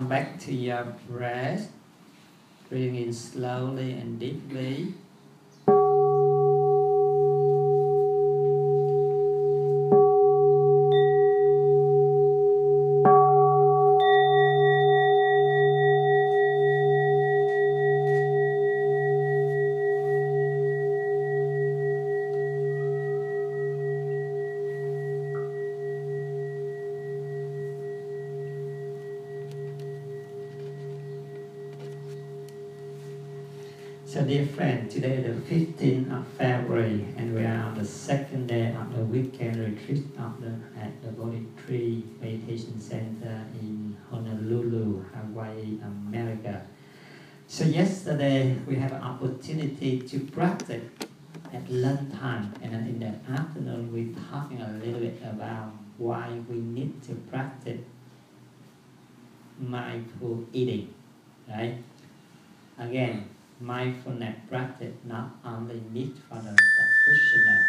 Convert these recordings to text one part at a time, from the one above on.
Back to your breath. Breathing in slowly and deeply. So dear friend, today the 15th of February and we are on the second day of the weekend retreat at the Bodhi Tree Meditation Center in Honolulu, Hawaii, America. So yesterday we had an opportunity to practice at lunchtime, and then in the afternoon we're talking a little bit about why we need to practice mindful eating, right? Again, mindfulness practice not only meant for the practitioner.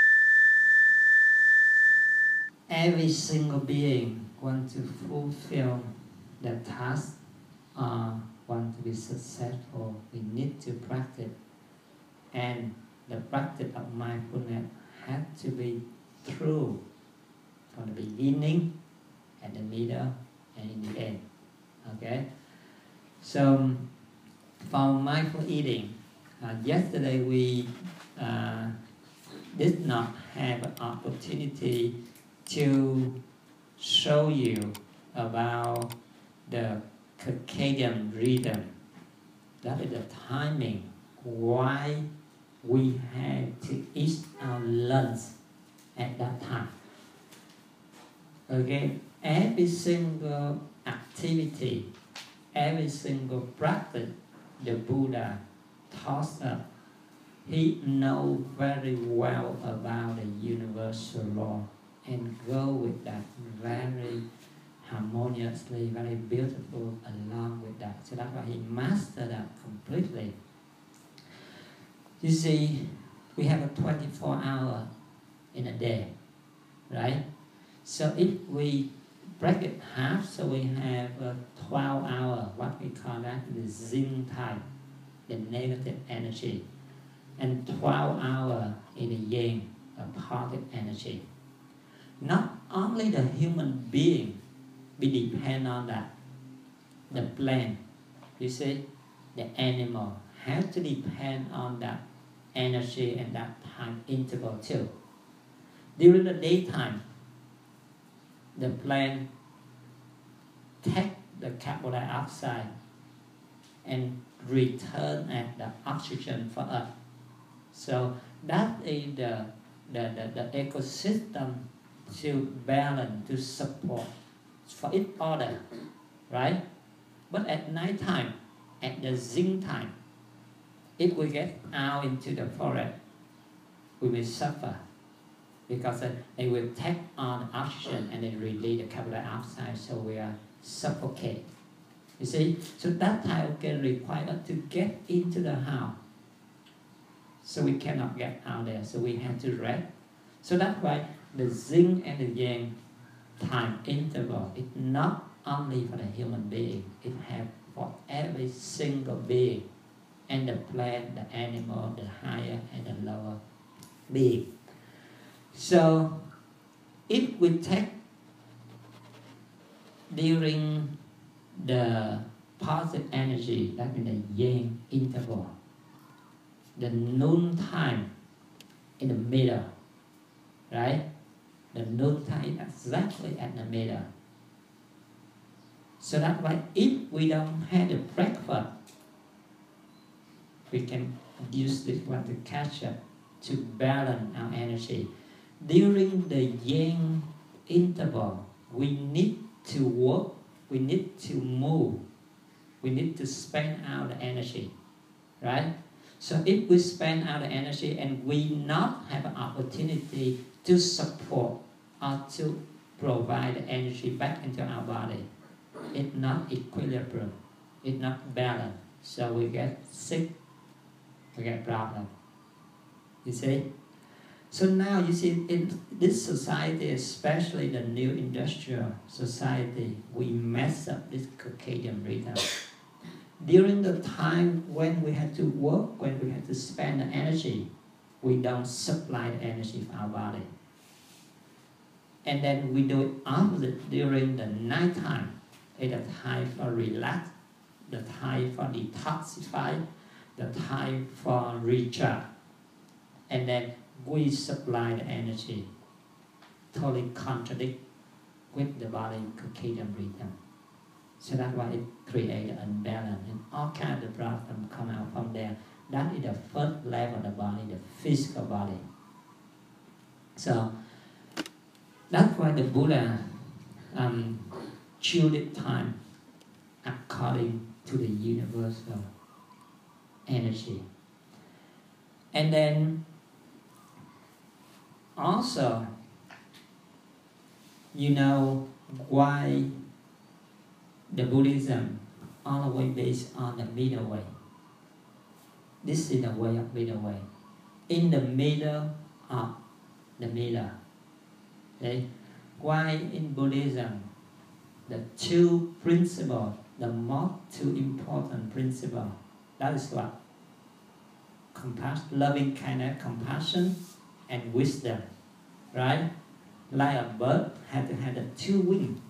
Every single being wants to fulfill the task or want to be successful. We need to practice, and the practice of mindfulness has to be true from the beginning, at the middle, and in the end. Okay, so for mindful eating, yesterday we did not have an opportunity to show you about the circadian rhythm. That is the timing why we have to eat our lunch at that time. Okay, every single activity, every single practice the Buddha taught us, he knows very well about the universal law and go with that very harmoniously, very beautiful along with that. So that's why he mastered that completely. You see, we have a 24 hour in a day, right? So if we break it half, so we have a 12 hour, what we call that the Yin time, the negative energy, and 12 hour in the Yang, a positive energy. Not only the human being, we depend on that. The plant, you see, the animal have to depend on that energy and that time interval too. During the daytime, the plant take the carbon dioxide and return at the oxygen for us. So that is the ecosystem to balance, to support for each other, right? But at night time, at the Yin time, if we get out into the forest, we will suffer because they will take on oxygen and then release the carbon dioxide, so we are suffocated. You see, so that time can require us to get into the house. So we cannot get out there, so we have to rest. So that's why the Yin and the Yang time interval is not only for the human being, it has for every single being, and the plant, the animal, the higher and the lower being. So if we take during the positive energy, that means the Yang interval, the noon time in the middle, right? The noon time is exactly at the middle. So that's why if we don't have the breakfast, we can use this one to catch up, to balance our energy. During the Yang interval, we need to work, we need to move, we need to spend out the energy, right? So if we spend out the energy and we not have an opportunity to support or to provide the energy back into our body, it's not equilibrium, it's not balanced. So we get sick, we get problem. You see? So now you see in this society, especially the new industrial society, we mess up this circadian rhythm. During the time when we had to work, when we had to spend the energy, we don't supply the energy for our body. And then we do it opposite during the night time. It's the time for relax, the time for detoxify, the time for recharge. And then we supply the energy, totally contradict with the body circadian rhythm. So that's why it creates an imbalance, and all kinds of problems come out from there. That is the first level of the body, the physical body. So that's why the Buddha choose time according to the universal energy. And then also, you know why the Buddhism always based on the middle way. This is the way of middle way. In the middle of the middle. Okay? Why in Buddhism the two principles, the most two important principles, that is what? Loving kindness, compassion, and wisdom. Right? Like a bird has to have the two wings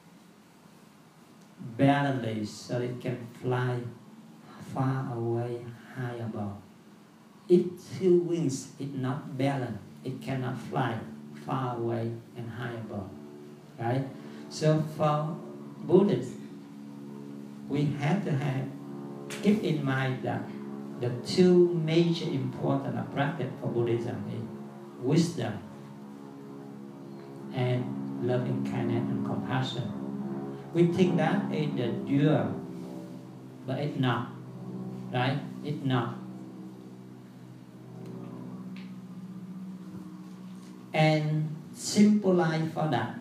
balanced so it can fly far away, high above. If two wings is not balanced, it cannot fly far away and high above. Right? So for Buddhists, we have to keep in mind that the two major important practice for Buddhism is wisdom and loving kindness and compassion. We think that is the dual, but it's not. Right? It's not. And symbolize for that,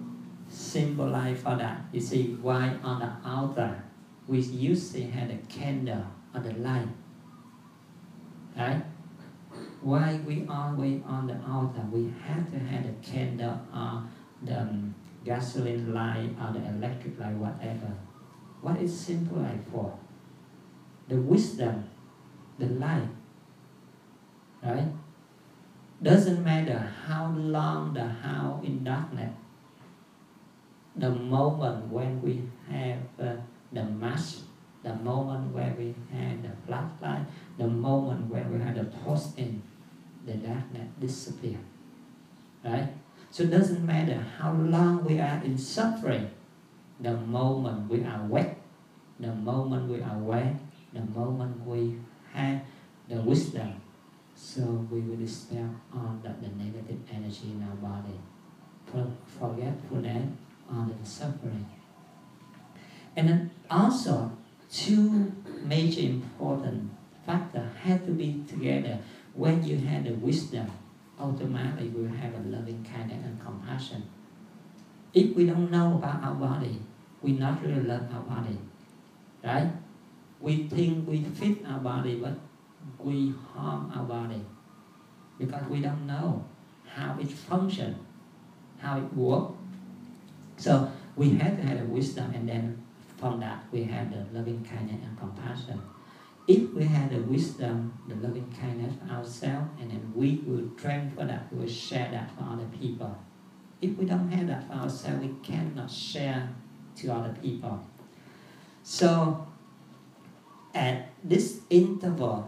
you see why on the altar we usually have a candle or the light. Right? Why we always on the altar we have to have a candle or the gasoline light or the electric light, whatever. What is symbolize for? The wisdom, the light. Right? Doesn't matter how long the house in darkness. The moment when we have the match, the moment where we have the flashlight, the moment when we have the torch in, the darkness disappears. Right? So it doesn't matter how long we are in suffering. The moment we are awake, the moment we are aware, the moment we have the wisdom, so we will dispel all the negative energy in our body, forgetfulness, all the suffering. And then also, two major important factors have to be together. When you have the wisdom, automatically we will have a loving kindness and compassion. If we don't know about our body, we not really love our body. Right? We think we fit our body, but we harm our body because we don't know how it functions, how it works. So we have to have the wisdom, and then from that we have the loving kindness and compassion. If we have the wisdom, the loving kindness for ourselves, and then we will transfer that, we will share that for other people. If we don't have that for ourselves, we cannot share to other people. So at this interval,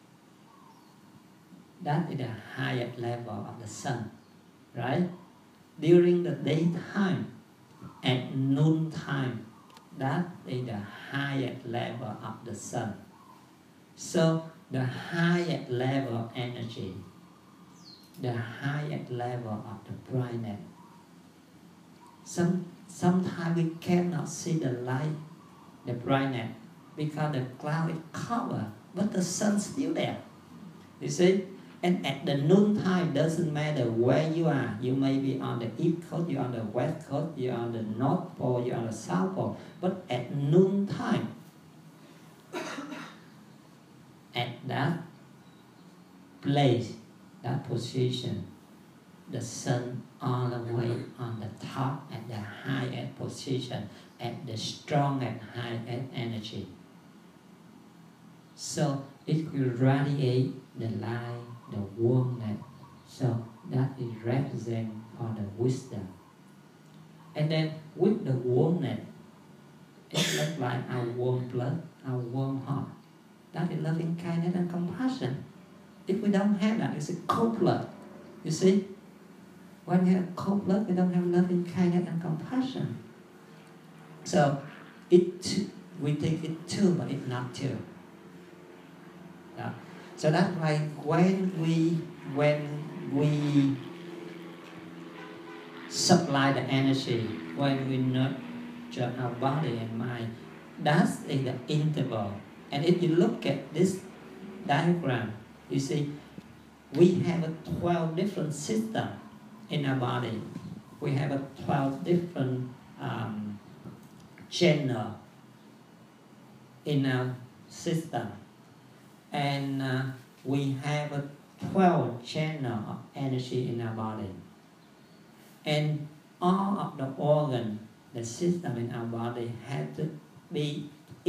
that is the highest level of the sun, right? During the daytime, at noontime, that is the highest level of the sun. So the highest level of energy, the highest level of the brightness. Sometimes we cannot see the light, the brightness, because the cloud is covered, but the sun's still there. You see? And at the noontime, doesn't matter where you are. You may be on the east coast, you're on the west coast, you're on the north pole, you're on the south pole. But at noontime, at that place, that position, the sun all the way on the top at the highest position, at the strong and highest energy. So it will radiate the light, the warmth. So that is represent for the wisdom. And then with the warmth, it looks like our warm blood, our warm heart. That is loving kindness and compassion. If we don't have that, it's a cold blood. You see? When you have cold blood, we don't have loving kindness and compassion. So we think it's two, but it's not two. Yeah. So that's why when we supply the energy, when we nurture our body and mind, that's in the interval. And if you look at this diagram, you see we have 12 different systems in our body. We have 12 different channels in our system. And we have 12 channels of energy in our body. And all of the organs, the system in our body have to be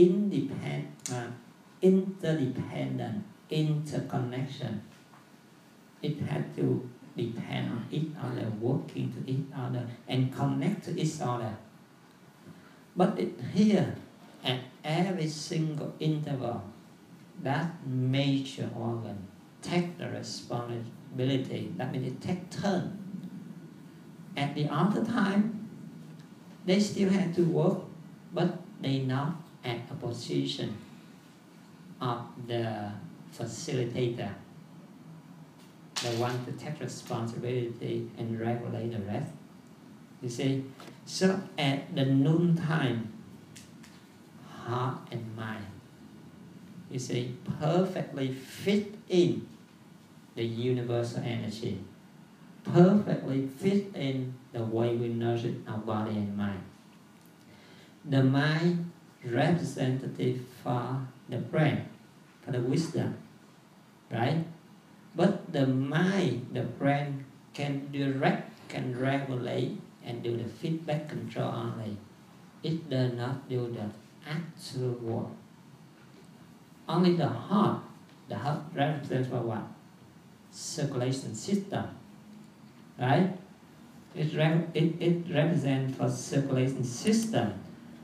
interdependent, interconnection. It has to depend on each other, working to each other, and connect to each other. But here, at every single interval, that major organ take the responsibility. That means it take turn. At the other time, they still have to work, but they not at a position of the facilitator, the one to take responsibility and regulate the rest. You see, so at the noon time, heart and mind, you see, perfectly fit in the universal energy, perfectly fit in the way we nurture our body and mind. The mind representative for the brain, for the wisdom, right? But the mind, the brain can direct, can regulate, and do the feedback control only. It does not do the actual work. Only the heart represents for what? Circulation system, right? It represents for circulation system.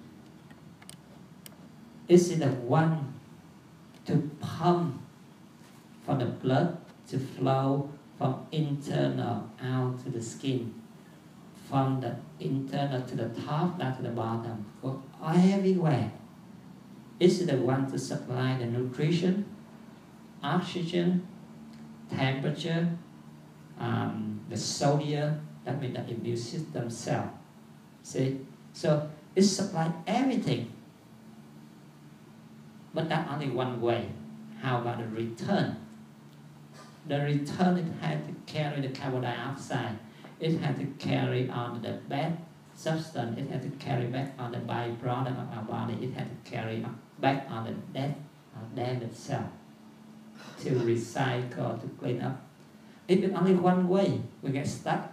It's the one to pump for the blood to flow from internal out to the skin, from the internal to the top, down to the bottom, go everywhere. It's the one to supply the nutrition, oxygen, temperature, the sodium, that means the immune system cell. See? So it supplies everything. But that's only one way. How about the return? The return, it has to carry the carbon dioxide. It has to carry on the bad substance. It has to carry back on the byproduct of our body. It has to carry back on the dead cell to recycle, to clean up. If it's only one way, we get stuck.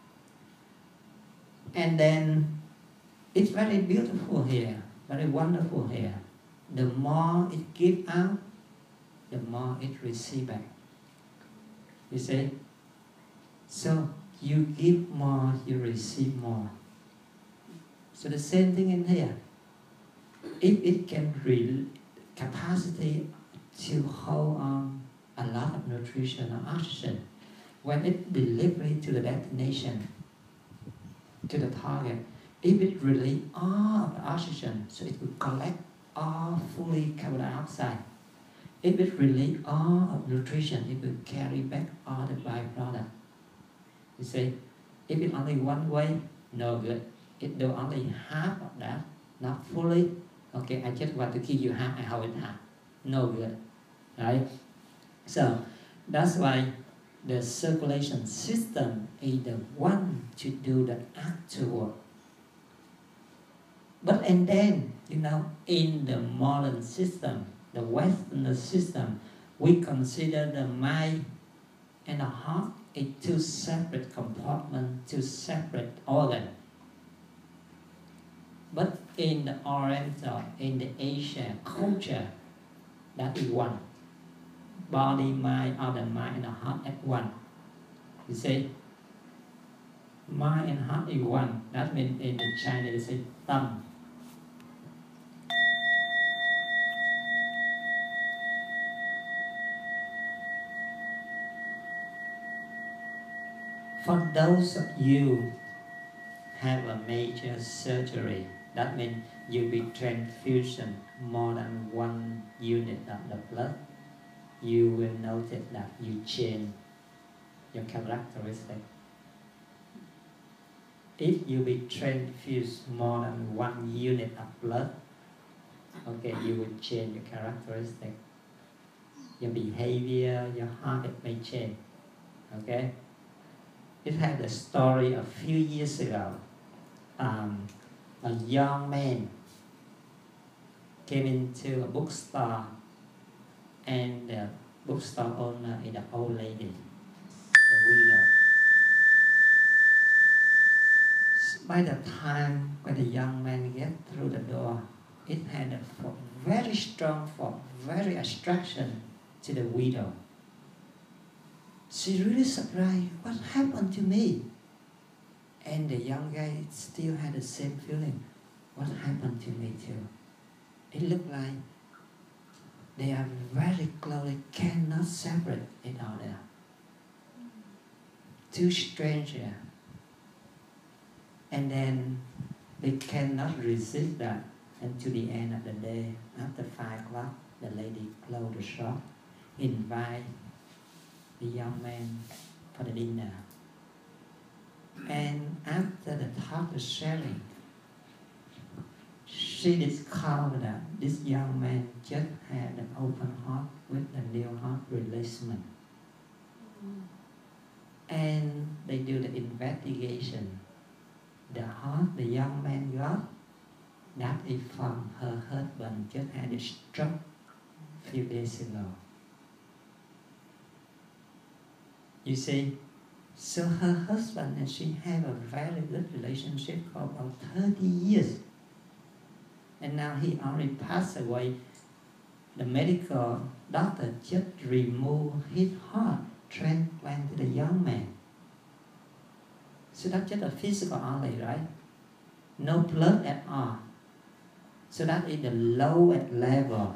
And then it's very beautiful here, very wonderful here. The more it gives out, the more it receives back. You see? So you give more, you receive more. So the same thing in here. If it can capacity to hold on a lot of nutrition or oxygen, when it delivers to the destination, to the target, if it release all of the oxygen, so it will collect all fully carbon dioxide. If it release all of nutrition, it will carry back all the byproduct. You see, if it's only one way, no good. It do only half of that, not fully. Okay, I just want to give you half, I hold it half. No good, right? So that's why the circulation system is the one to do the actual work. But and then, in the modern system, the Western system, we consider the mind and the heart is two separate compartments, two separate organs. But in the Oriental, in the Asian culture, that is one. Body, mind, or the mind and the heart at one. You see, mind and heart is one. That means in the Chinese, they say tâm. For those of you have a major surgery, that means you be transfusion more than 1 unit of the blood, you will notice that you change your characteristic. If you be transfused more than 1 unit of blood, okay, you will change your characteristic. Your behavior, your habit may change. Okay? It had a story a few years ago. A young man came into a bookstore, and the bookstore owner is an old lady, the widow. By the time when the young man get through the door, it had a very strong force, very attraction to the widow. She really surprised, what happened to me? And the young guy still had the same feeling, what happened to me too? It looked like they are very close, they cannot separate it out there. Two strangers. And then they cannot resist that until the end of the day. After 5 o'clock, the lady closed the shop, invite the young man for the dinner. And after the talk of sharing, she discovered that this young man just had an open heart with a new heart replacement. And they do the investigation. The heart the young man got, that is from her husband just had a stroke a few days ago. You see, so her husband and she have a very good relationship for about 30 years. And now he already passed away. The medical doctor just removed his heart, transplant to the young man. So that's just a physical only, right? No blood at all. So that is the lowest level.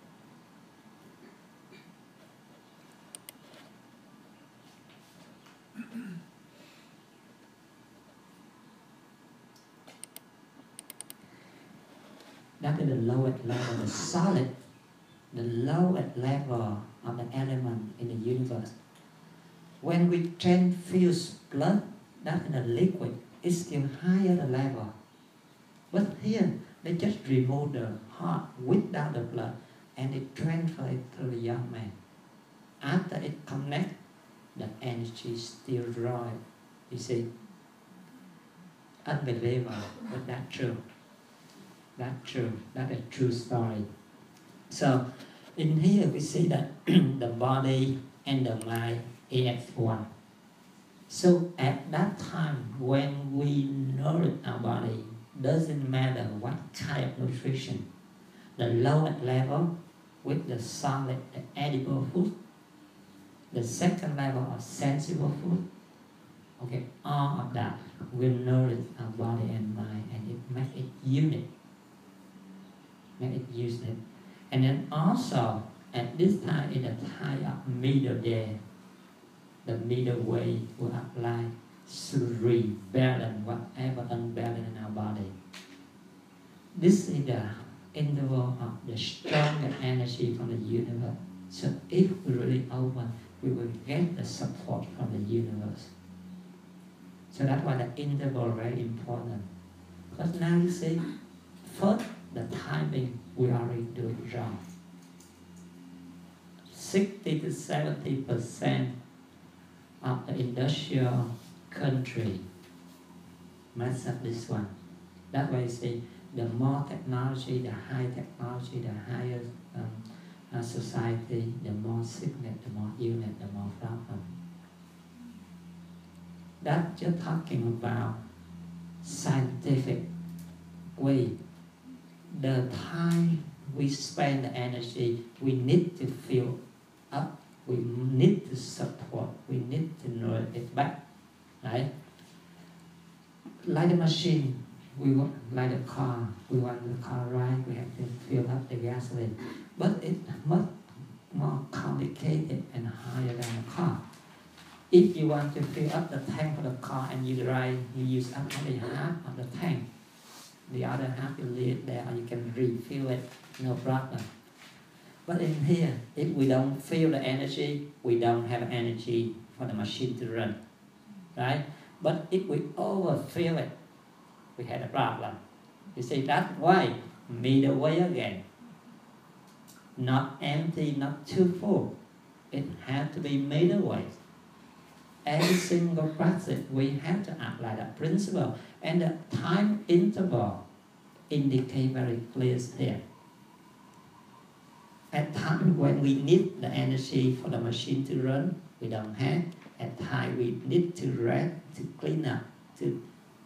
That is the lowest level, the solid, the lowest level of the element in the universe. When we transfuse blood, that is a liquid, it's still higher the level. But here, they just remove the heart without the blood and they transfer it to the young man. After it connects, the energy still rise. You see, unbelievable, but that's true. That's true. That's a true story. So, in here we see that the body and the mind is one. So at that time, when we nourish our body, doesn't matter what kind of nutrition, the lowest level with the solid, the edible food, the second level of sensible food, okay, all of that will nourish our body and mind, and it makes it unit, make it unit. And then also at this time, in the time of middle day, the middle way will apply to rebalance whatever unbalanced in our body. This is the interval of the stronger energy from the universe. So if we really open, we will get the support from the universe. So that's why the interval is very important. Because now you see, first the timing we already do it wrong. 60 to 70% of the industrial country mess up this one. That's why you see, the more technology, the high technology, the higher society, the more sickness, the more illness, the more problem. That's just talking about scientific way. The time we spend the energy, we need to fill up, we need to support, we need to know it back, right? Like a machine, we want, like a car, we want the car right, we have to fill up the gasoline. But it's much more complicated and higher than a car. If you want to fill up the tank for the car and you drive, you use up only half of the tank. The other half you leave it there, or you can refill it, no problem. But in here, if we don't feel the energy, we don't have energy for the machine to run, right? But if we overfill it, we had a problem. You see, that's why middle way again. Not empty, not too full. It has to be middle way. Every single practice, we have to apply that principle. And the time interval indicate very clear here. At time when we need the energy for the machine to run, we don't have. At time we need to rest, to clean up, to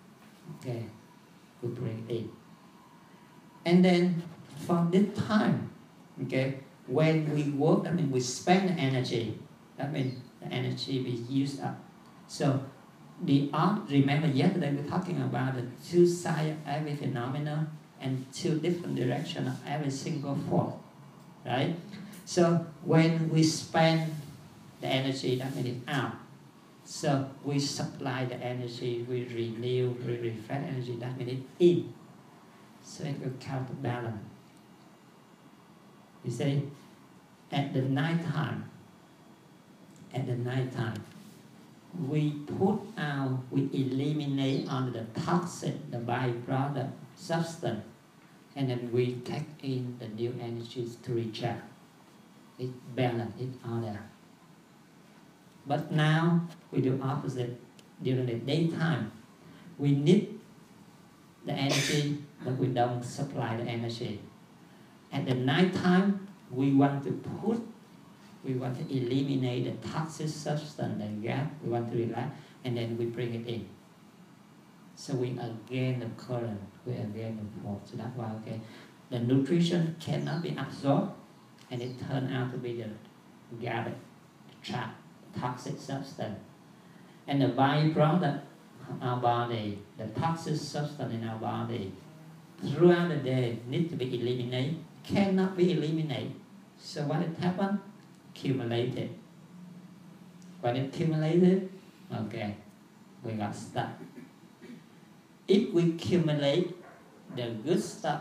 we bring it in. And then from this time, when we work, that means we spend energy. That means the energy we use up. So the art, remember yesterday we were talking about the two sides of every phenomenon and two different directions of every single force, right? So when we spend the energy, that means it's out. So we supply the energy, we renew, we refresh energy, that means it's in. So it will counterbalance. You see, at the night time, we put out, we eliminate all the toxic, the byproduct substance, and then we take in the new energies to recharge. It's balanced, it's all there. But now we do opposite. During the daytime, we need the energy, but we don't supply the energy. At the night time, we want to eliminate the toxic substance, the gas, we want to relax, and then we bring it in. So we again the current, we again the force. So that's why, the nutrition cannot be absorbed, and it turns out to be the garbage, the trap, toxic substance. And the byproduct of our body, the toxic substance in our body, throughout the day need to be eliminated, cannot be eliminated. So what it happened? Accumulated. When it accumulated, we got stuck. If we accumulate the good stuff,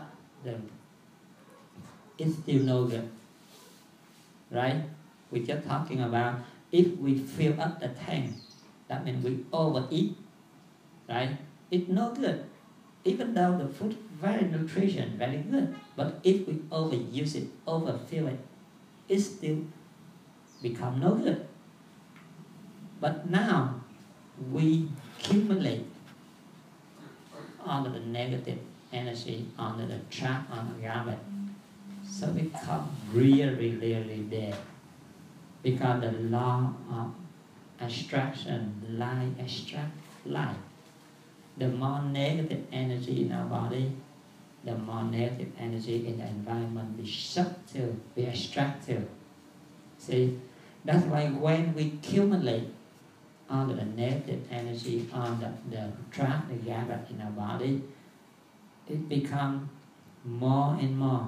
it's still no good. Right? We're just talking about if we fill up the tank, that means we overeat. Right? It's no good. Even though the food very nutrition, very good, but if we overuse it, overfill it, it still become no good. But now we accumulate all of the negative energy under the trap, on the garbage, so it become really, really dead. Because the law of extraction, life extract life. The more negative energy in our body, the more negative energy in the environment we suck to, we extract to. See, that's why when we accumulate all the negative energy on the trap, the garbage in our body, it becomes more and more.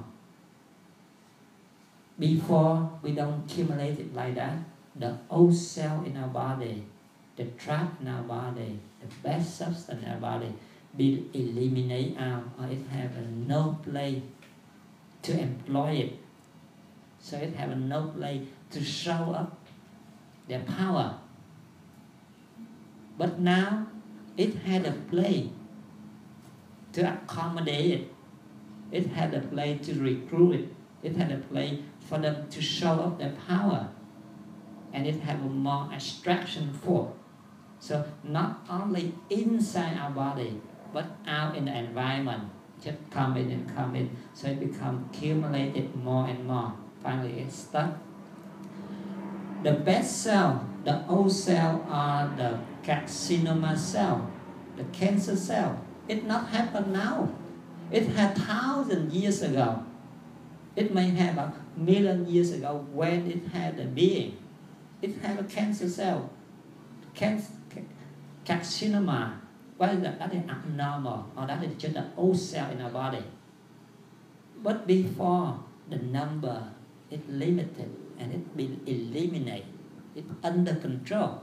Before we don't accumulate it like that, the old cell in our body, the trap in our body, the bad substance in our body, be eliminated out, or it have no place to employ it. So it have no place to show up their power. But now it had a place to accommodate it. It had a place to recruit it. It had a place for them to show up their power. And it have a more extraction force. So not only inside our body, but out in the environment, just come in and come in. So it becomes accumulated more and more. Finally it's stuck. The best cell the old cell are the carcinoma cell, the cancer cell. It not happen now. It had 1,000 years ago. It may have 1,000,000 years ago when it had a being. It had a cancer cell, carcinoma. Why is that? That is abnormal, or that is just an old cell in our body. But before, the number is limited and it been eliminated. It's under control.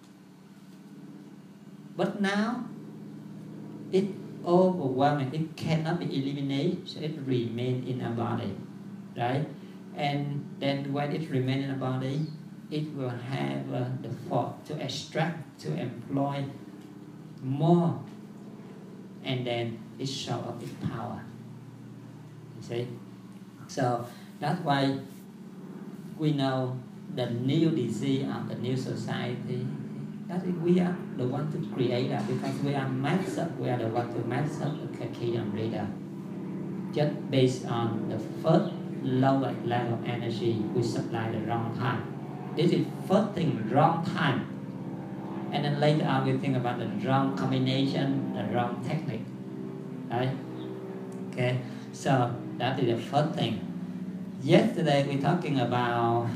But now, it's overwhelming. It cannot be eliminated, so it remains in our body, right? And then when it remains in our body, it will have the thought to extract, to employ more, and then it show up its power. You see? So that's why we know the new disease of the new society. That is, we are the one to create that, because we are messed up. We are the one to mess up the circadian rhythm. Just based on the first lower level of energy, we supply the wrong time. This is first thing, wrong time. And then later on we think about the wrong combination, the wrong technique. Right? Okay, so that is the first thing. Yesterday we talking about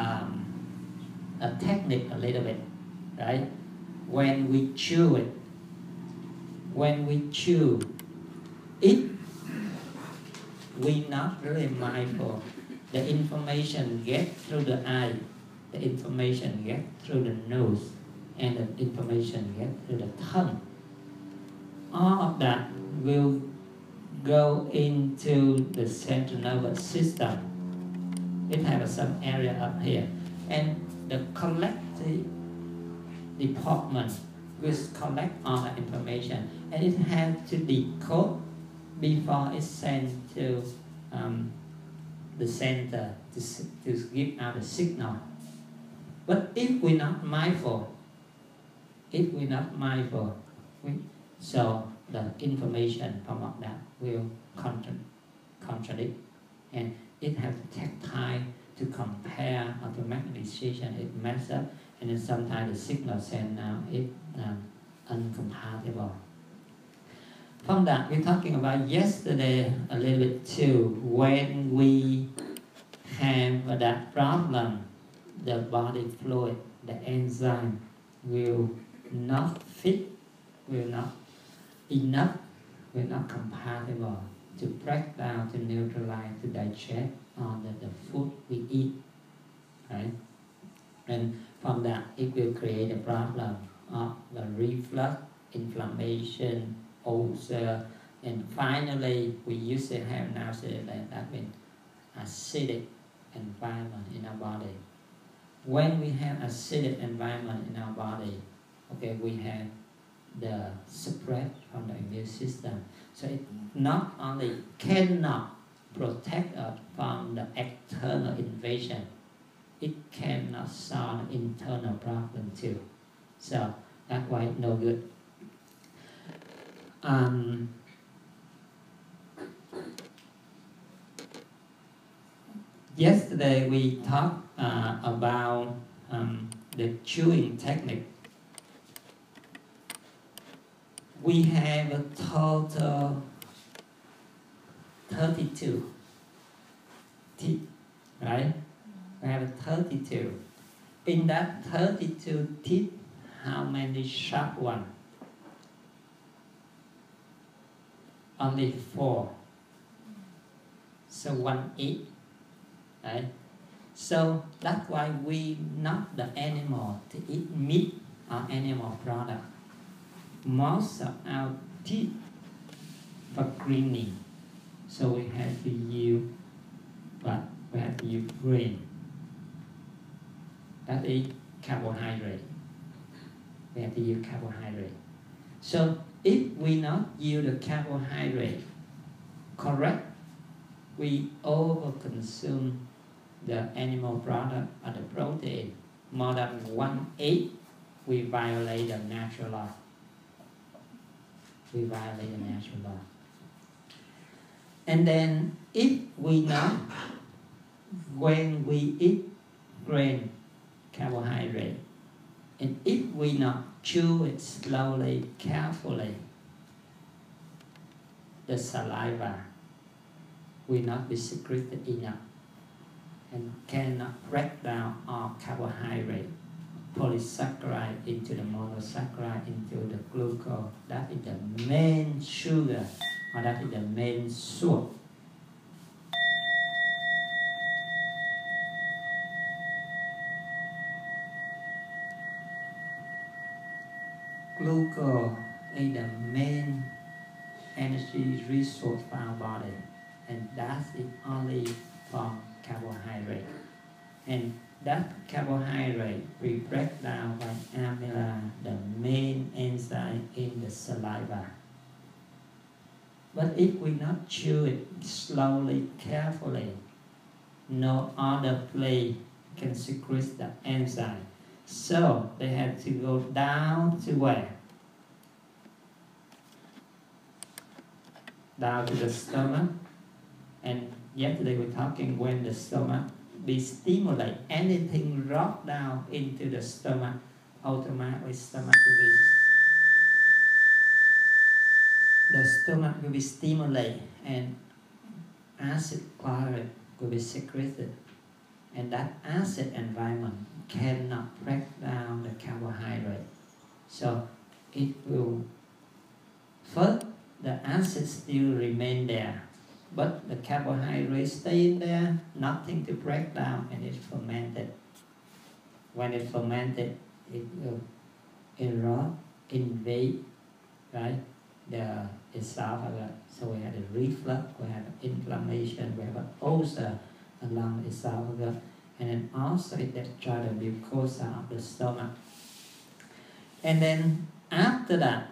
a technique a little bit, right? When we chew it, if we not really mindful, the information get through the eye, the information get through the nose, and the information get through the tongue. All of that will go into the central nervous system. It has some area up here, and the collective department will collect all the information, and it has to decode before it's sent to the center to give out a signal. But if we're not mindful, so the information from that will contradict, and it has to take time to compare or to make a decision. It messes up, and then sometimes the signal sent now is incompatible. From that, we're talking about yesterday a little bit too. When we have that problem, the body fluid, the enzyme will not fit, will not enough, will not compatible to break down, to neutralize, to digest all the food we eat, right? And from that, it will create a problem of the reflux, inflammation, ulcer, and finally, we used to have nowadays that means acidic environment in our body. When we have acidic environment in our body, okay, we have the suppress from the immune system. So it not only cannot protect us from the external invasion, it cannot solve the internal problem too. So that's why it's no good. Yesterday we talked about the chewing technique. We have a total 32 teeth, right? We have 32. In that 32 teeth, how many sharp ones? Only 4. So 1 each, right? So that's why we not the animal to eat meat or animal product. Most of our teeth for cleaning, so we have to use, but we have to use grain. That is carbohydrate. We have to use carbohydrate. So if we not use the carbohydrate correct, we overconsume the animal product or the protein more than 1/8, we violate the natural law. We violate the natural law. And then if we not, when we eat grain, carbohydrate, And if we not chew it slowly, carefully, the saliva will not be secreted enough and cannot break down all carbohydrate, polysaccharide into the monosaccharide, into the glucose. That is the main sugar, or that is the main source. Glucose is the main energy resource for our body, and that is only from carbohydrate. And that carbohydrate we break down by amylase, the main enzyme in the saliva. But if we not chew it slowly, carefully, no other place can secrete the enzyme. So they have to go down to where? Down to the stomach. And yesterday we were talking when the stomach be stimulated, anything drop down into the stomach, automatically the stomach will be stimulated and acid chloride will be secreted. And that acid environment cannot break down the carbohydrate. So it will, first the acid still remain there, but the carbohydrate stay in there, nothing to break down, and it's fermented. When it's fermented, it will erode, invade, right, the esophagus. So we have the reflux, we have inflammation, we have an ulcer along the esophagus, and then also it destroys the mucosa of the stomach. And then after that,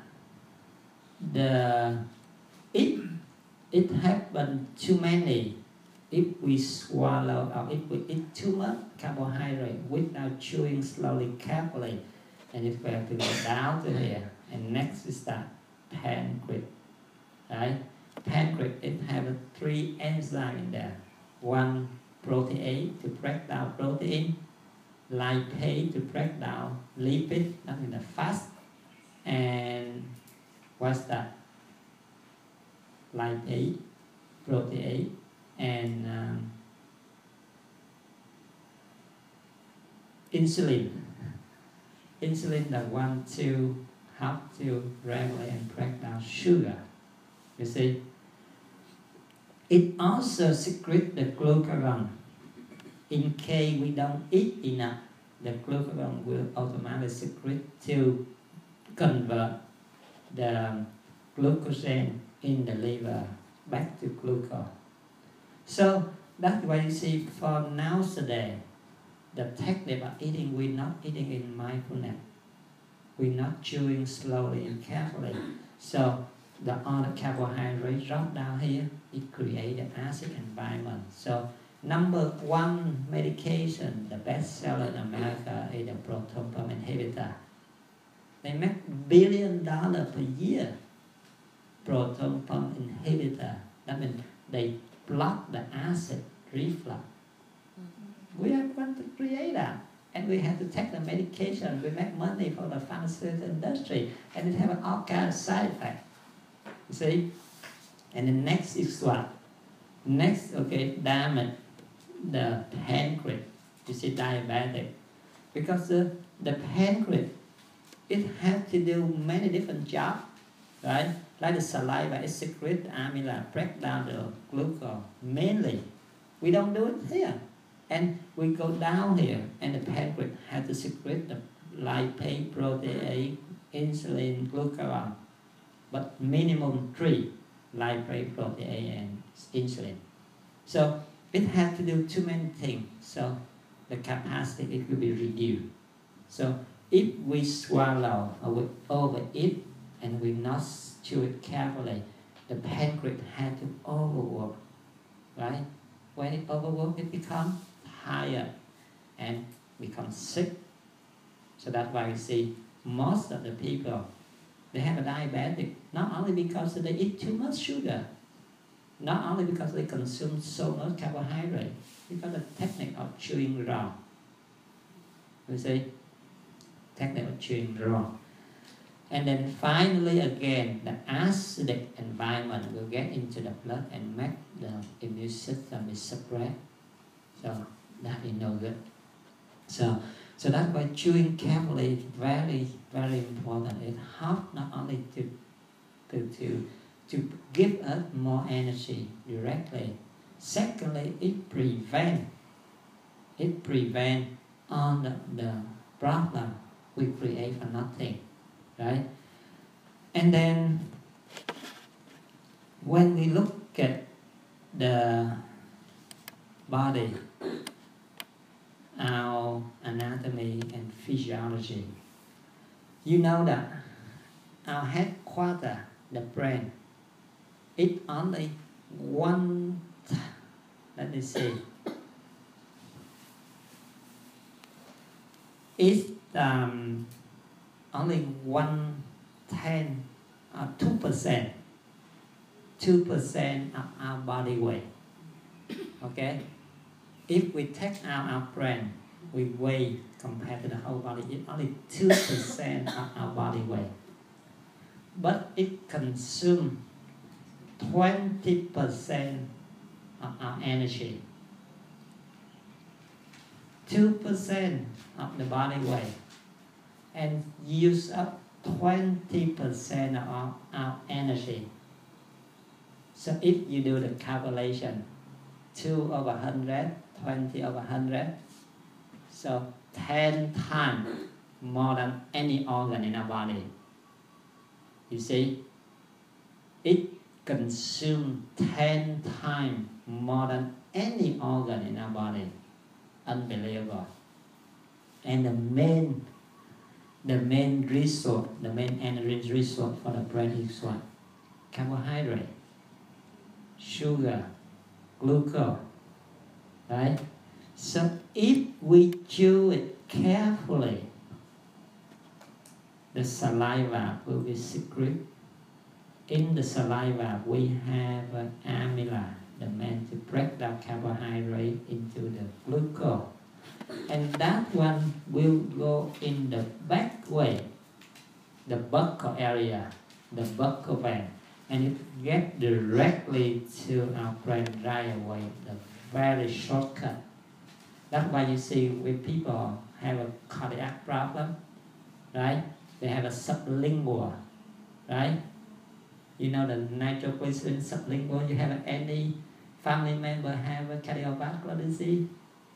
if it happens too many, if we swallow or if we eat too much carbohydrate without chewing slowly, carefully, and if we have to go down to here, and next is that pancreas, right? Pancreas, it has 3 enzymes in there. One, protease to break down protein, lipase to break down lipid, that means the fat, and what's that? Lipase, protease, and insulin. Insulin that want to help to regulate and break down sugar. You see, it also secretes the glucagon. In case we don't eat enough, the glucagon will automatically secrete to convert the glucogen in the liver back to glucose. So that's why you see for nowadays, the technique of eating, we're not eating in mindfulness. We're not chewing slowly and carefully. So all the carbohydrates drop down here, it creates an acid environment. So number 1 medication, the best seller in America is the proton pump inhibitor. They make $1 billion per year. Proton pump inhibitor. That means they block the acid reflux. We are going to create that. And we have to take the medication. We make money for the pharmaceutical industry. And it has all kinds of side effects. You see? And the next is what? Next, okay, damage the pancreas. You see, diabetic. Because the pancreas, it has to do many different jobs, right? Like the saliva, it secretes amylase, break down the glucose, mainly. We don't do it here. And we go down here, and the pancreas has to secrete the lipase, protease, insulin, glucagon. But minimum 3, lipase, protease, and insulin. So it has to do too many things. So the capacity, it will be reduced. So if we swallow or we overeat and we not chew it carefully, the pancreas has to overwork, right? When it overworks, it becomes tired and becomes sick. So that's why we see most of the people, they have a diabetic, not only because they eat too much sugar, not only because they consume so much carbohydrate, because the technique of chewing wrong. You see, technique of chewing raw. And then finally again, the acidic environment will get into the blood and make the immune system is suppressed. So that is no good. So that's why chewing carefully is very, very important. It helps not only to give us more energy directly. Secondly, it prevents all the problem we create for nothing, right? And then when we look at the body, our anatomy and physiology, you know that our headquarters, the brain, it's only one, let me see, it's only 1/10 or 2% of our body weight. Okay? If we take out our brain, we weigh compared to the whole body, it's only 2% of our body weight. But it consumes 20% of our energy. 2% of the body weight and use up 20% of our energy. So if you do the calculation, 2/100, 20/100, so 10 times more than any organ in our body. You see, it consumes 10 times more than any organ in our body. Unbelievable. And the main resource, the main energy resource for the brain is what? Carbohydrate, sugar, glucose, right? So if we chew it carefully, the saliva will be secreted. In the saliva, we have amylase, the man to break down carbohydrate into the glucose. And that one will go in the back way, the buccal area, the buccal vein, and it gets directly to our brain right away, the very shortcut. That's why you see when people have a cardiac problem, right? They have a sublingual, right? You know the nitroglycerin sublingual. You have any family member have a cardiovascular disease?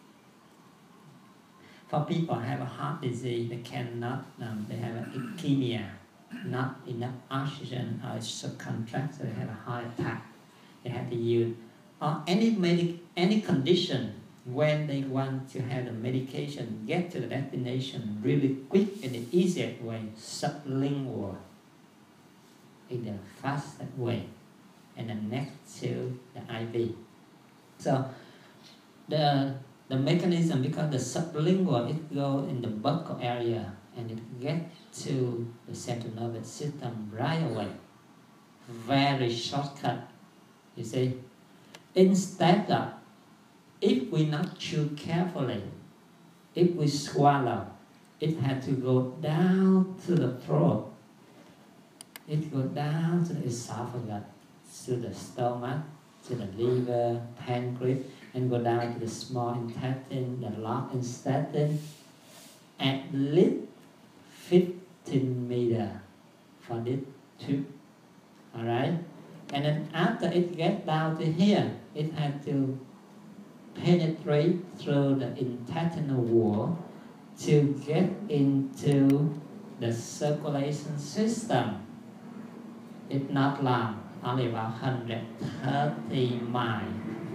For people who have a heart disease, they cannot, they have an ischemia, not enough oxygen, or it's so contract, so they have a heart attack. They have to use, or any condition when they want to have the medication, get to the destination really quick and the easiest way, sublingual in the fastest way, and then next to the IV. So the mechanism, because the sublingual, it goes in the buccal area and it gets to the central nervous system right away. Very shortcut, you see. Instead of, if we not chew carefully, if we swallow, it had to go down to the throat. It goes down to the esophagus, to the stomach, to the liver, pancreas, and go down to the small intestine, the large intestine, at least 15 meters for this tube. Alright? And then after it gets down to here, it has to penetrate through the intestinal wall to get into the circulation system. It's not long, only about 130 miles.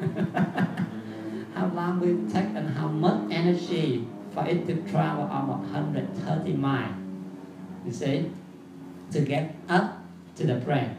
How long will it take and how much energy for it to travel almost 130 miles, you see, to get up to the brain.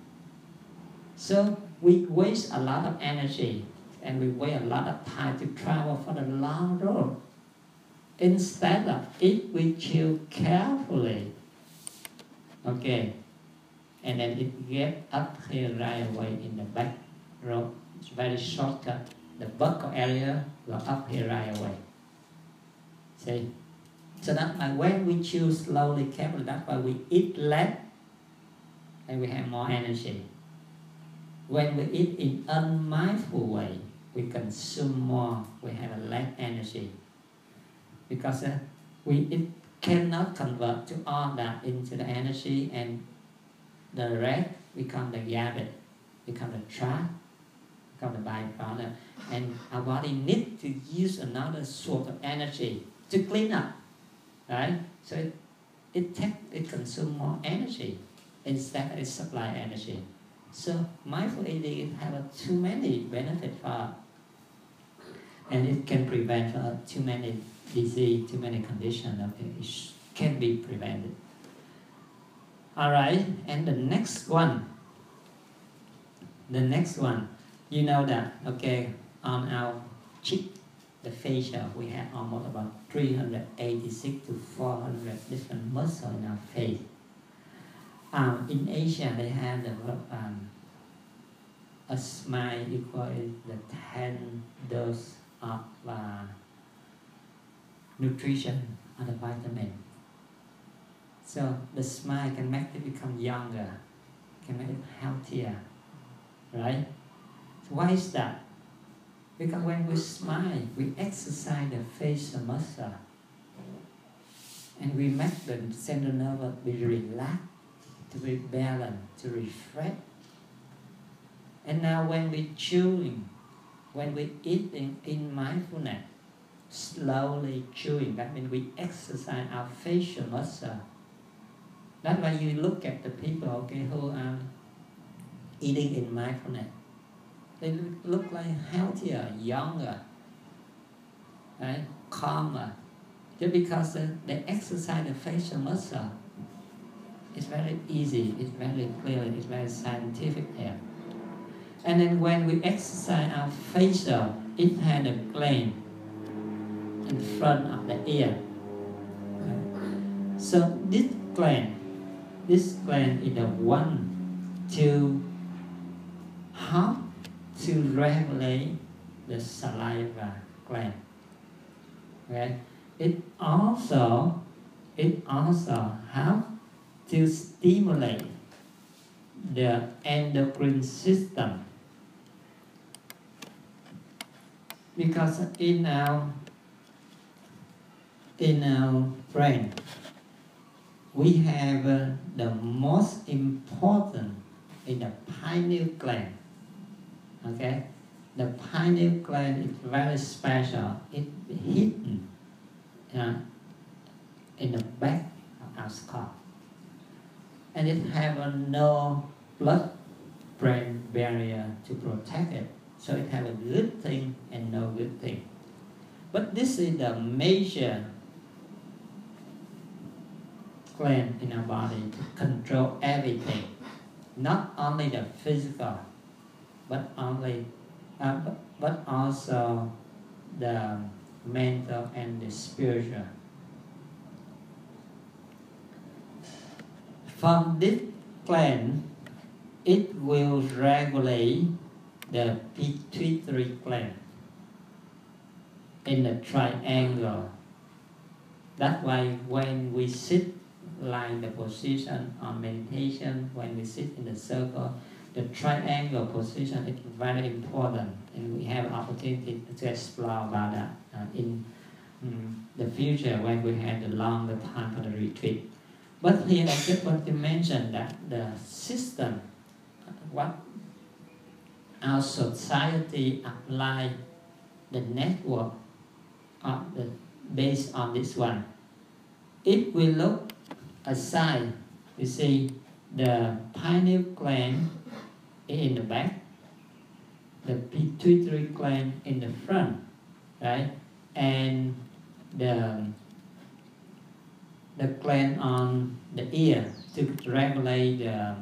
So we waste a lot of energy and we waste a lot of time to travel for the long road. Instead of, if we chew carefully, okay, and then it gets up here right away in the back road. It's very shortcut. The buccal area go up here right away. See? So that's why when we choose slowly, carefully, that's why we eat less and we have more energy. When we eat in unmindful way, we consume more, we have less energy. Because it cannot convert to all that into the energy, and the rest become the habit, become the trap, become the byproduct. And our body needs to use another source of energy to clean up, right? So it consumes more energy instead it supply energy. So mindful eating has too many benefits for us, and it can prevent too many disease, too many conditions. It can be prevented. All right, and the next one, you know that, okay, on our cheek, the facial, we have almost about 386 to 400 different muscles in our face. In Asia, they have a smile, you call it the 10 dose of nutrition or the vitamin. So the smile can make it become younger, can make it healthier, right? So why is that? Because when we smile, we exercise the facial muscle, and we make the central nervous be relaxed, to be balanced, to refresh. And now when we chewing, when we eating in mindfulness, slowly chewing, that means we exercise our facial muscle. That's why you look at the people, okay, who are eating in mindfulness. They look like healthier, younger, right? Calmer. Just because they exercise the facial muscle. It's very easy, it's very clear, it's very scientific here. And then when we exercise our facial, it has a gland in front of the ear. So this gland is the one to help to regulate the saliva gland. Okay? It also helps to stimulate the endocrine system. Because in our brain, we have the most important in the pineal gland. Okay, the pineal gland is very special. It's hidden in the back of our skull, and it has no blood-brain barrier to protect it. So it has a good thing and no good thing. But this is the major gland in our body to control everything, not only the physical, but also the mental and the spiritual. From this gland, it will regulate the pituitary gland in the triangle. That's why when we sit like the position on meditation, when we sit in the circle, the triangle position is very important, and we have opportunity to explore about that in the future when we have the longer time for the retreat. But here I just want to mention that the system, what our society apply the network based on this one. If we look aside, you see the pineal gland in the back, the pituitary gland in the front, right? And the gland on the ear to regulate the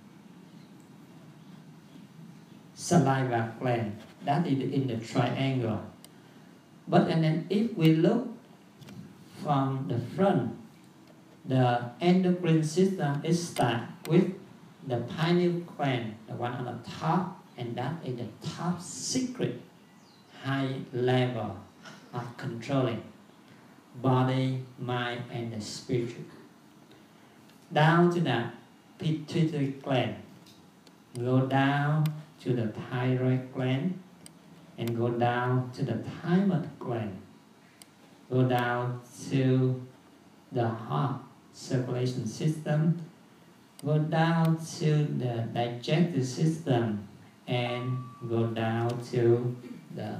saliva gland. That is in the triangle. But and then if we look from the front, the endocrine system is start with the pineal gland, the one on the top, and that is the top secret high level of controlling. body, mind, and the spirit. Down to the pituitary gland, go down to the thyroid gland, and go down to the thymus gland, go down to the heart circulation system, go down to the digestive system, and go down to the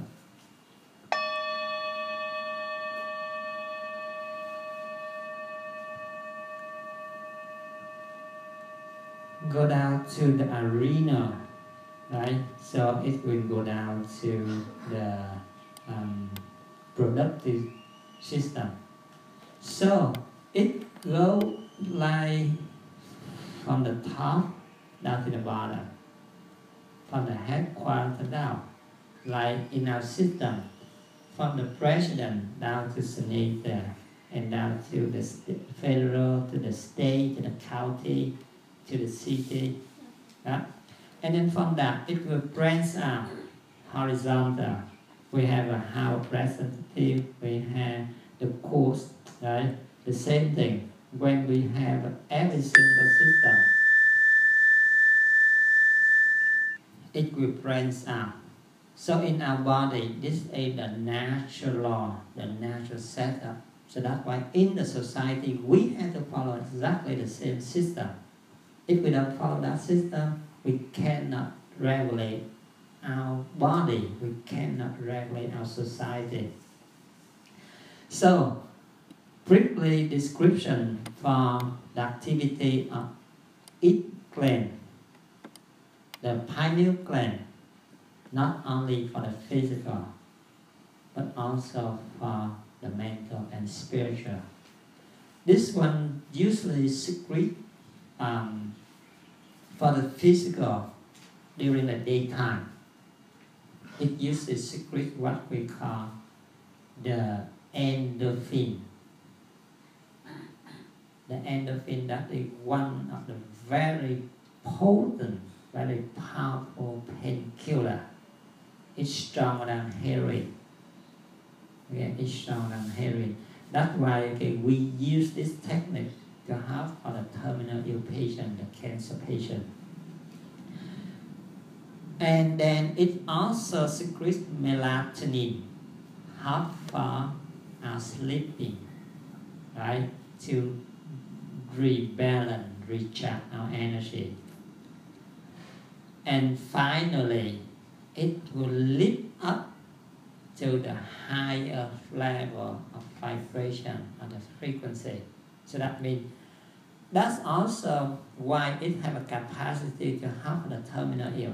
arena, right? So it will go down to the productive system. So it go like from the top down to the bottom, from the headquarters down, like in our system, from the president down to senator, and down to the federal, to the state, to the county, to the city. Yeah? And then from that, it will branch out horizontal. We have a House representative, we have the courts, right? The same thing. When we have every single system, it will branch out. So in our body, this is the natural law, the natural setup. So that's why in the society, we have to follow exactly the same system. If we don't follow that system, we cannot regulate our body, we cannot regulate our society. So, briefly description for the activity of each gland. The pineal gland, not only for the physical, but also for the mental and spiritual. This one usually secrete for the physical during the daytime. It usually secrete what we call the endorphin. The endorphin, that is one of the very potent, very powerful painkiller. It's stronger than heroin. Okay, it's stronger than heroin. That's why we use this technique to help for the terminal ill patient, the cancer patient. And then it also secretes melatonin, help for our sleeping, right? To rebalance, recharge our energy. And finally, it will lift up to the higher level of vibration of the frequency. So that means that's also why it has a capacity to help the terminal ill.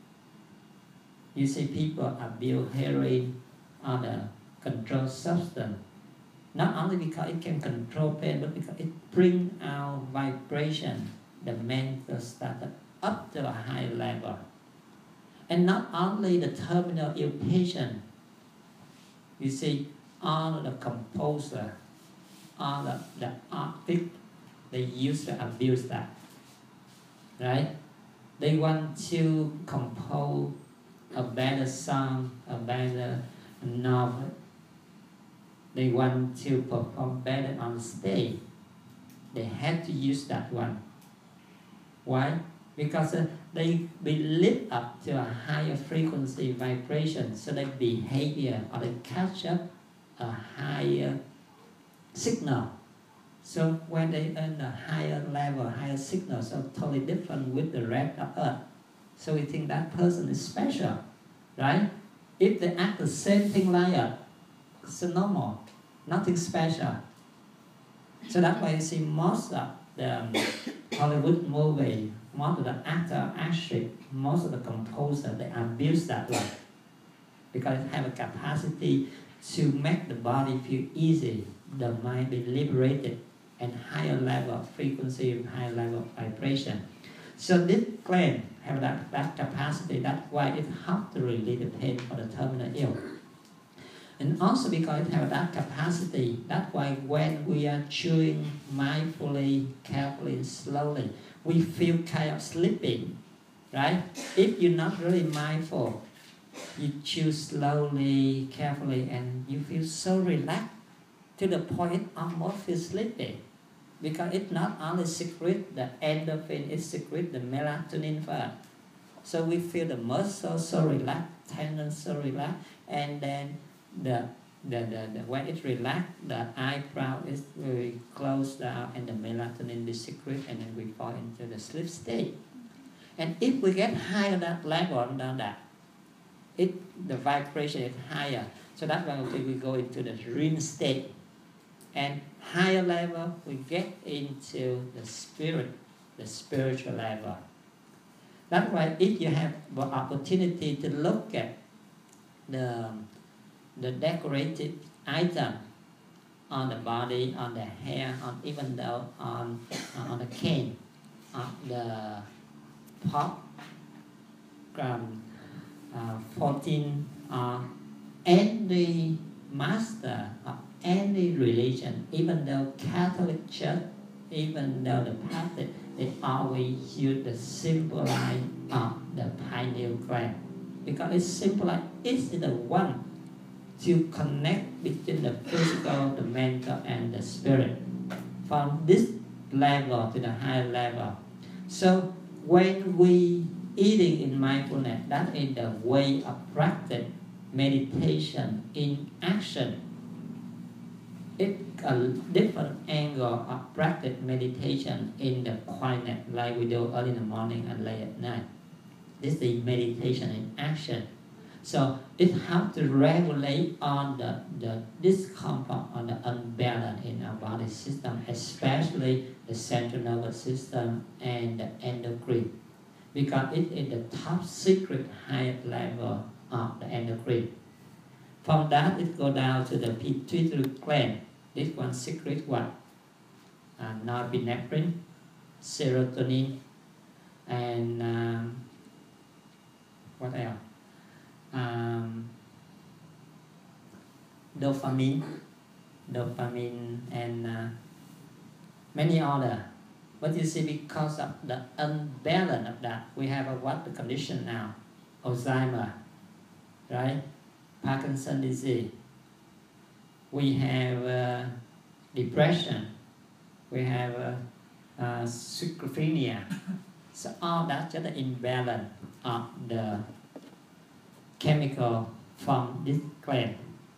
You see people abuse heroin or the controlled substance, not only because it can control pain, but because it brings our vibration, the mental status, up to a high level. And not only the terminal ill patient, you see, all the composer, all the artists, they used to abuse that, right? They want to compose a better song, a better novel. They want to perform better on stage. They have to use that one. Why? Because they be lift up to a higher frequency vibration, so their behavior or they catch up a higher signal. So when they earn a higher level, higher signal, so totally different with the rest of Earth. So we think that person is special, right? If they act the same thing like us, it's normal, nothing special. So that's why you see most of the Hollywood movie, most of the actor, actress, most of the composer, they abuse that one because it have a capacity to make the body feel easy, the mind be liberated, and higher level of frequency, higher level of vibration. So this gland have that capacity. That's why it helps to relieve the pain for the terminal ill. And also because it has that capacity, that's why when we are chewing mindfully, carefully, slowly, we feel kind of sleepy, right? If you're not really mindful, you chew slowly, carefully, and you feel so relaxed. to the point it almost feels sleepy. Because it not only secrete the endorphin, it secrete the melatonin first. So we feel the muscle so relaxed, tendon so relaxed, and then when it relaxed, the eyebrow is very closed down, and the melatonin is secreted, and then we fall into the sleep state. And if we get higher that level than that, the vibration is higher. So that's why we go into the REM state. And higher level, we get into the spirit, the spiritual level. That's why if you have the opportunity to look at the decorative item on the body, on the hair, on even though on the cane, on the pop, 14, any master of any religion, even though Catholic Church, even though the Catholic, they always use the symbolize of the pineal gland, because it symbolize is the one to connect between the physical, the mental, and the spirit, from this level to the higher level. So when we eating in mindfulness, that is the way of practice meditation in action. It's a different angle of practice meditation in the quietness, like we do early in the morning and late at night. This is meditation in action. So it helps to regulate on the discomfort, on the unbalance in our body system, especially the central nervous system and the endocrine, because it is the top secret high level of the endocrine. From that, it goes down to the pituitary gland. This one secret what? Norepinephrine, serotonin, and what else? Dopamine, and many other. But you see, because of the unbalance of that, we have what the condition now? Alzheimer, right? Parkinson's disease. We have depression. We have schizophrenia. So all that's just the imbalance of the chemical from this gland.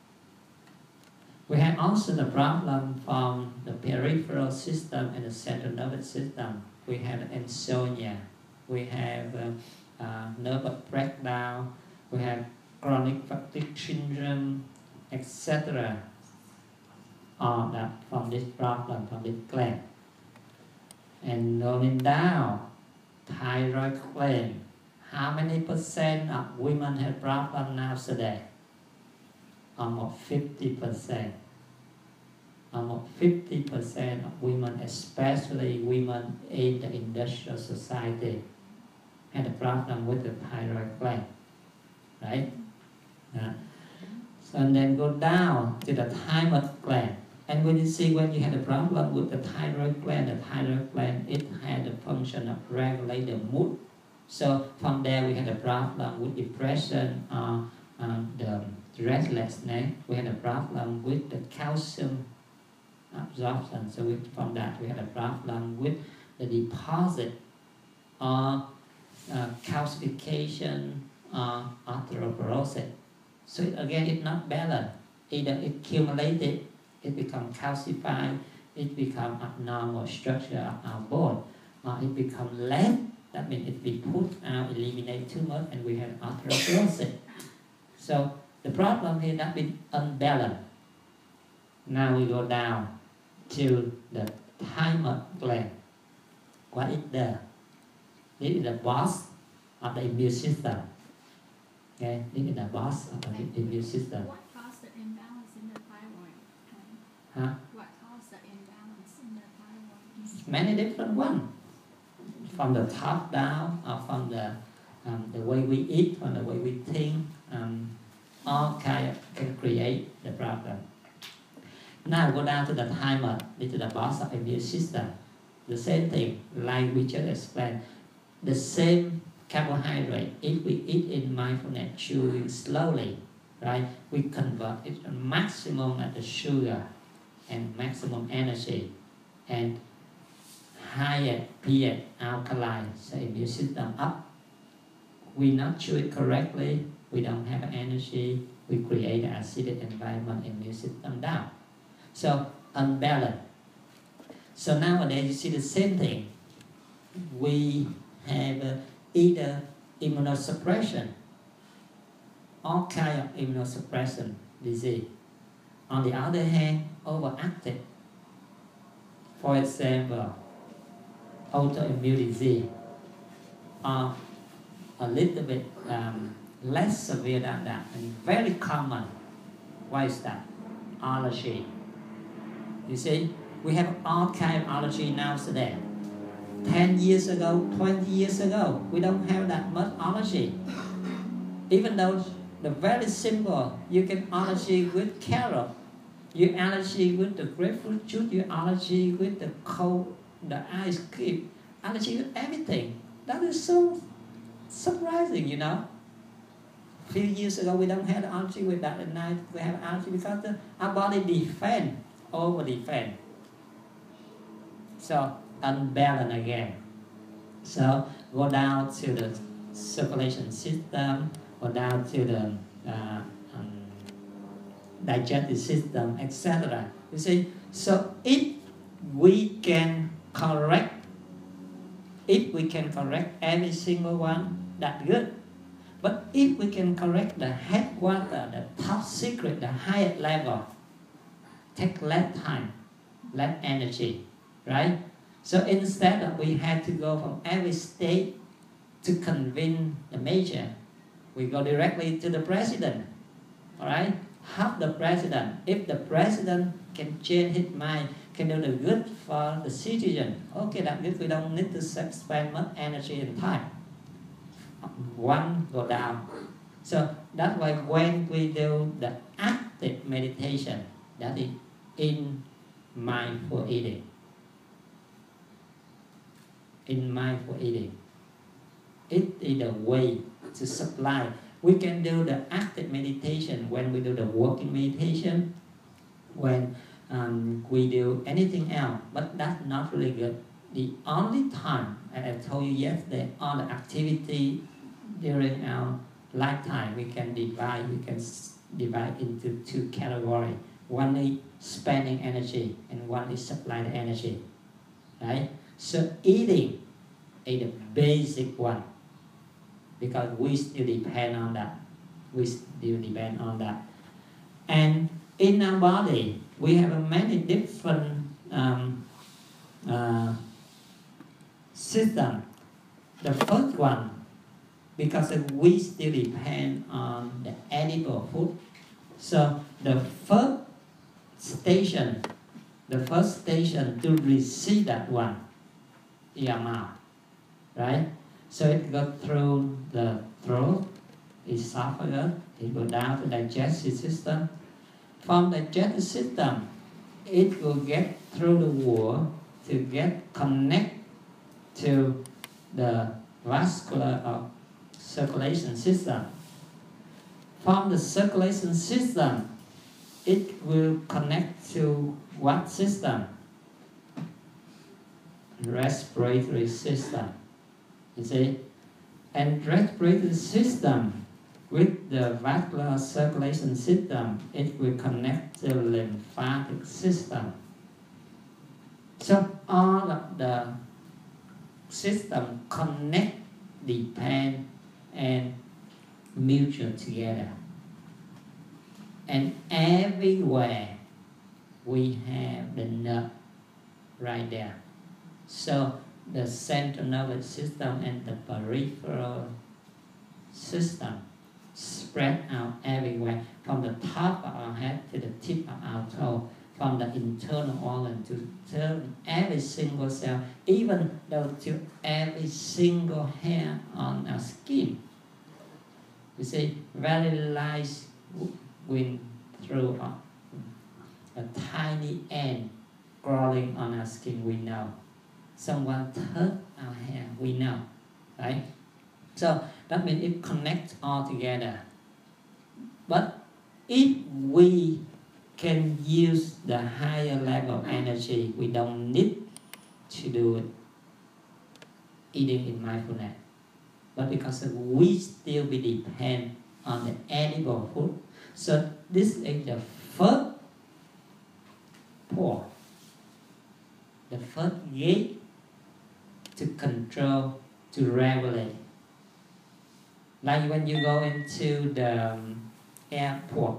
We have also the problem from the peripheral system and the central nervous system. We have insomnia. We have nervous breakdown. We have chronic fatigue syndrome, etc. All that from this problem, from this gland. And going down, thyroid gland. How many percent of women have problem nowadays? Almost 50%. Almost 50% of women, especially women in the industrial society, had a problem with the thyroid gland, right? So and then go down to the thymus gland. And when you see when you had a problem with the thyroid gland, it had the function of regulate the mood. So from there we had a problem with depression, the restlessness. We had a problem with the calcium absorption. So from that we had a problem with the deposit or calcification or osteoporosis. So again, it's not balanced. Either it accumulated, it becomes calcified, it becomes abnormal structure of our bone, or it becomes less. That means it be put out, eliminate too much, and we have osteoporosis. So the problem here that been unbalanced. Now we go down to the thymus gland. What is there? This is the boss of the immune system. Okay, this is the boss of the immune system. What caused the imbalance in the thyroid? Huh? What caused the imbalance in the thyroid? Many different ones. From the top down, or from the way we eat, from the way we think, all kind can create the problem. Now go down to the thymus, this is the boss of the immune system. The same thing, like we just explained. The same carbohydrate, if we eat in mindfulness, chewing slowly, right, we convert it to maximum at the sugar. and maximum energy, and higher pH alkaline, so immune system up. We not chew it correctly, we don't have energy, we create an acidic environment, immune system down. So unbalanced. So nowadays you see the same thing. We have either immunosuppression, all kind of immunosuppression disease. On the other hand, overactive. For example, autoimmune disease, or a little bit less severe than that, and very common. Why is that? Allergy. You see, we have all kind of allergy now today. 10 years ago, 20 years ago, we don't have that much allergy. Even though the very simple, you can allergy with carrot, you allergy with the grapefruit juice, you allergy with the cold, the ice cream, allergy with everything. That is so surprising, you know. A few years ago, we don't have allergy with that, and now we have allergy because our body defend, over defend. So unbalanced again. So go down to the circulation system, go down to the digestive system, etc. You see, so if we can correct every single one, that's good. But if we can correct the headquarter, the top secret, the higher level, take less time, less energy, right? So instead of we had to go from every state to convince the major, we go directly to the president, all right? Help the president. If the president can change his mind, can do the good for the citizen, okay, that's good. We don't need to spend much energy and time. One go down. So that's why when we do the active meditation, that is in mindful eating. In mindful eating, it is the way to supply. We can do the active meditation when we do the walking meditation, when we do anything else, but that's not really good. The only time, as I told you yesterday, all the activity during our lifetime, we can divide into two categories. One is spending energy, and one is supplying the energy, right? So eating is the basic one, because we still depend on that. And in our body, we have many different systems. The first one, because we still depend on the edible food. So the first station to receive that one is your mouth, right? So it goes through the throat, esophagus, it goes down to the digestive system. From the digestive system, it will get through the wall to get connect to the vascular or circulation system. From the circulation system, it will connect to what system? Respiratory system. You see? And respiratory system with the vascular circulation system, it will connect to the lymphatic system. So all of the system connect, depend, and mutual together. And everywhere we have the nerve right there. So the central nervous system and the peripheral system spread out everywhere, from the top of our head to the tip of our toe, from the internal organ to every single cell, even though to every single hair on our skin. You see, very light wind through a tiny ant crawling on our skin, we know. Someone touched our hair, we know, right? So that means it connects all together. But if we can use the higher level of energy, we don't need to do it eating in mindfulness. But because we still be depend on the edible food. So this is the first point, the first gate to control, to regulate. Like when you go into the airport,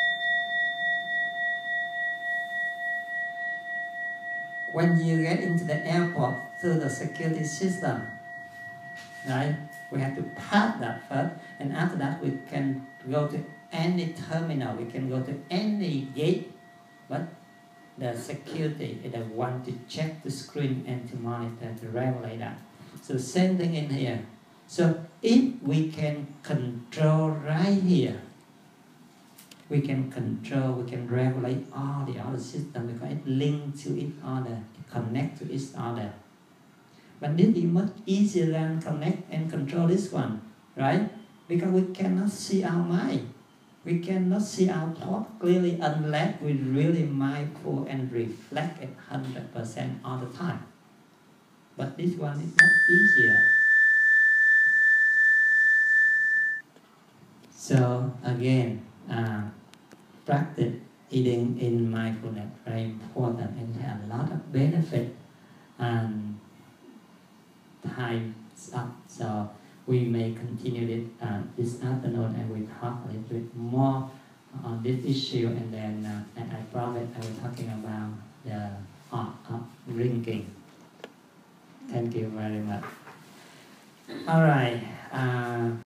when you get into the airport through the security system, right? We have to pass that first, and after that we can go to any terminal, we can go to any gate, but the security is the one to check the screen and to monitor, to regulate that. So same thing in here. So if we can control right here, we can control, we can regulate all the other systems because it links to each other, connect to each other. But this is much easier than connect and control this one, right? Because we cannot see our mind. We cannot see our thought clearly unless we really mindful and reflect it 100% all the time. But this one is not easier. So again, practice eating in mindfulness very important and has a lot of benefit. And time's up, so we may continue it this afternoon, and we'll talk a little bit more on this issue, and then I promise I will talking about the art of drinking. Thank you very much. All right.